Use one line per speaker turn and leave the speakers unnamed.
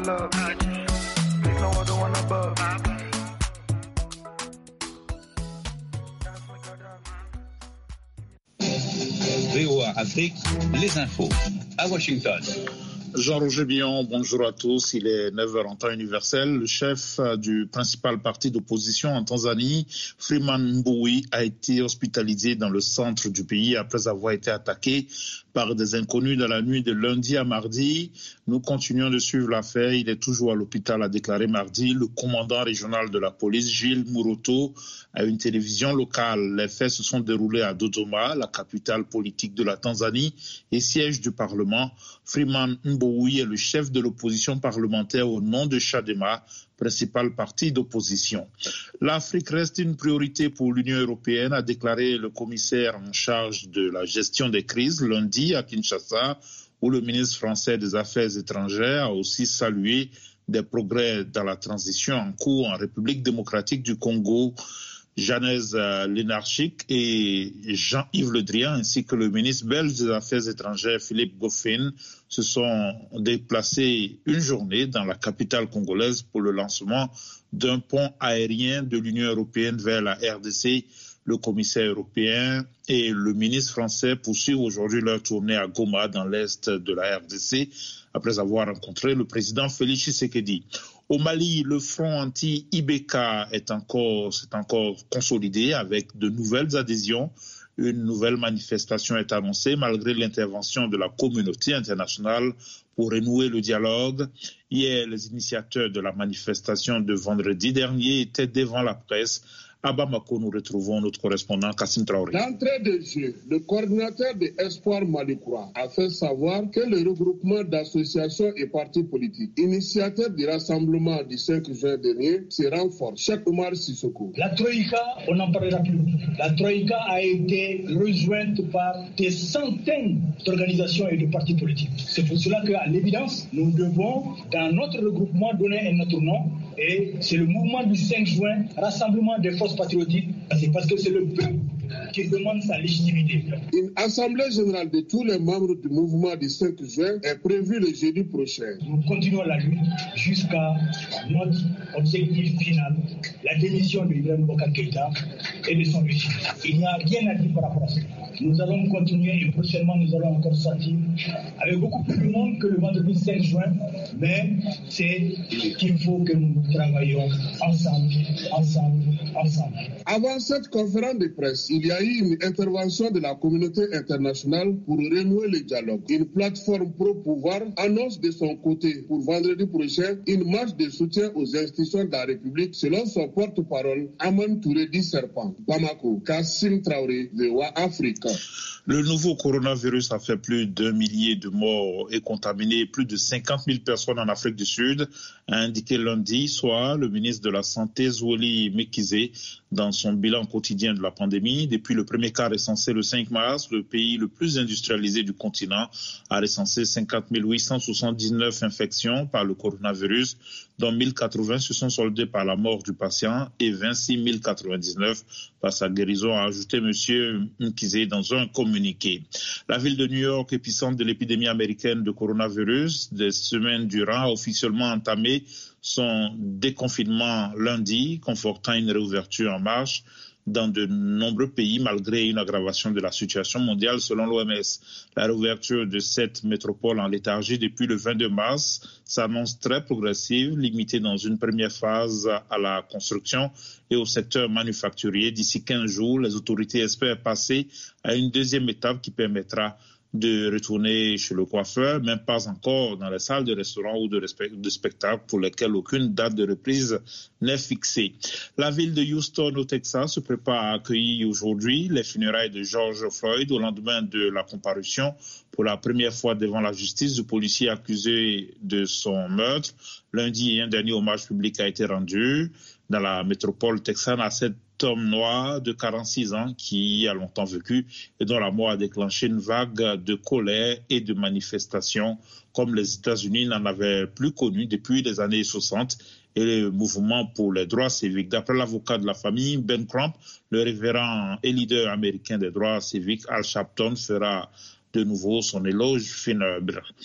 love. There's no other one above.
VOA Afrique, les infos. À Washington.
Jean-Roger Billon, bonjour à tous. Il est 9h en temps universel. Le chef du principal parti d'opposition en Tanzanie, Freeman Mbowe, a été hospitalisé dans le centre du pays après avoir été attaqué par des inconnus dans la nuit de lundi à mardi. Nous continuons de suivre l'affaire. Il est toujours à l'hôpital, a déclaré mardi le commandant régional de la police, Gilles Muroto, à une télévision locale. Les faits se sont déroulés à Dodoma, la capitale politique de la Tanzanie et siège du Parlement. Freeman Mbowe est le chef de l'opposition parlementaire au nom de Chadema, principal parti d'opposition. L'Afrique reste une priorité pour l'Union européenne, a déclaré le commissaire en charge de la gestion des crises lundi à Kinshasa, où le ministre français des Affaires étrangères a aussi salué des progrès dans la transition en cours en République démocratique du Congo. Janez Lenarchik et Jean-Yves Le Drian, ainsi que le ministre belge des Affaires étrangères Philippe Goffin, se sont déplacés une journée dans la capitale congolaise pour le lancement d'un pont aérien de l'Union européenne vers la RDC. Le commissaire européen et le ministre français poursuivent aujourd'hui leur tournée à Goma, dans l'est de la RDC, après avoir rencontré le président Félix Tshisekedi. Au Mali, le front anti-Ibeka s'est encore consolidé avec de nouvelles adhésions. Une nouvelle manifestation est annoncée malgré l'intervention de la communauté internationale pour renouer le dialogue. Hier, les initiateurs de la manifestation de vendredi dernier étaient devant la presse. À Bamako, nous retrouvons notre correspondant Kassim Traoré.
D'entrée de jeu, le coordinateur de Espoir Malikroa a fait savoir que le regroupement d'associations et partis politiques, initiateur du rassemblement du 5 juin dernier, se renforce. Cheikh Oumar Sissoko.
La Troïka, on n'en parlera plus. La Troïka a été rejointe par des centaines d'organisations et de partis politiques. C'est pour cela qu'à l'évidence, nous devons, dans notre regroupement, donner un autre nom. Et c'est le mouvement du 5 juin, rassemblement des forces patriotiques. C'est parce que c'est le peuple qui demande sa légitimité.
Une assemblée générale de tous les membres du mouvement du 5 juin est prévue le jeudi prochain.
Nous continuons la lutte jusqu'à notre objectif final, la démission de Ibrahim Boubacar Keïta et de son régime. Il n'y a rien à dire par rapport à ça. Nous allons continuer et prochainement nous allons encore sortir avec beaucoup plus de monde que le vendredi 5 juin, mais c'est qu'il faut que nous travaillions ensemble.
Avant cette conférence de presse, il y a eu une intervention de la communauté internationale pour renouer le dialogue. Une plateforme pro-pouvoir annonce de son côté pour vendredi prochain une marche de soutien aux institutions de la République selon son porte-parole Aman Touré Di Serpent. Bamako, Kassim Traoré, VOA Afrique.
Le nouveau coronavirus a fait plus d'1 millier de morts et contaminé plus de 50 000 personnes en Afrique du Sud, a indiqué lundi soir le ministre de la Santé Zweli Mekizé dans son bilan quotidien de la pandémie. Depuis le premier cas recensé le 5 mars, le pays le plus industrialisé du continent a recensé 50 879 infections par le coronavirus, dont 1080 se sont soldées par la mort du patient et 26 099 par sa guérison, a ajouté M. Mekizé dans un communiqué. La ville de New York, épicentre de l'épidémie américaine de coronavirus, des semaines durant, a officiellement entamé son déconfinement lundi, confortant une réouverture en marche dans de nombreux pays malgré une aggravation de la situation mondiale selon l'OMS. La réouverture de cette métropole en léthargie depuis le 22 mars s'annonce très progressive, limitée dans une première phase à la construction et au secteur manufacturier. D'ici 15 jours, les autorités espèrent passer à une deuxième étape qui permettra de retourner chez le coiffeur, même pas encore dans les salles de restaurants ou de spectacles pour lesquels aucune date de reprise n'est fixée. La ville de Houston au Texas se prépare à accueillir aujourd'hui les funérailles de George Floyd au lendemain de la comparution pour la première fois devant la justice du policier accusé de son meurtre. Lundi, un dernier hommage public a été rendu dans la métropole texane à cet homme noir de 46 ans qui a longtemps vécu et dont la mort a déclenché une vague de colère et de manifestations comme les États-Unis n'en avaient plus connu depuis les années 60 et le mouvement pour les droits civiques. D'après l'avocat de la famille, Ben Crump, le révérend et leader américain des droits civiques, Al Sharpton, fera de nouveau son éloge funèbre.